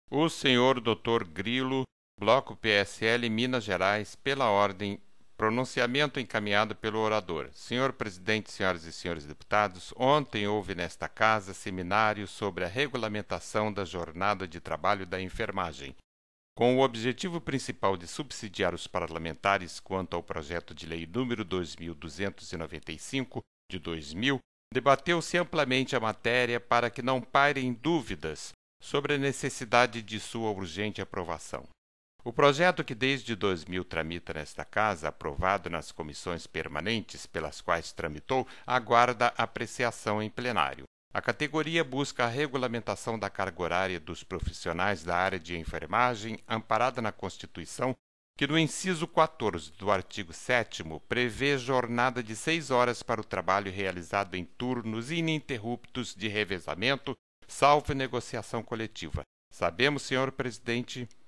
O senhor Dr. Grilo, Bloco PSL, Minas Gerais, pela ordem, pronunciamento encaminhado pelo orador. Senhor presidente, senhoras e senhores deputados, ontem houve nesta casa seminário sobre a regulamentação da jornada de trabalho da enfermagem, com o objetivo principal de subsidiar os parlamentares quanto ao projeto de lei número 2295 de 2000, debateu-se amplamente a matéria para que não pairem dúvidas sobre a necessidade de sua urgente aprovação. O projeto que desde 2000 tramita nesta Casa, aprovado nas comissões permanentes pelas quais tramitou, aguarda apreciação em plenário. A categoria busca a regulamentação da carga horária dos profissionais da área de enfermagem, amparada na Constituição, que no inciso 14 do artigo 7º prevê jornada de 6 horas para o trabalho realizado em turnos ininterruptos de revezamento, salvo negociação coletiva. Sabemos, senhor presidente,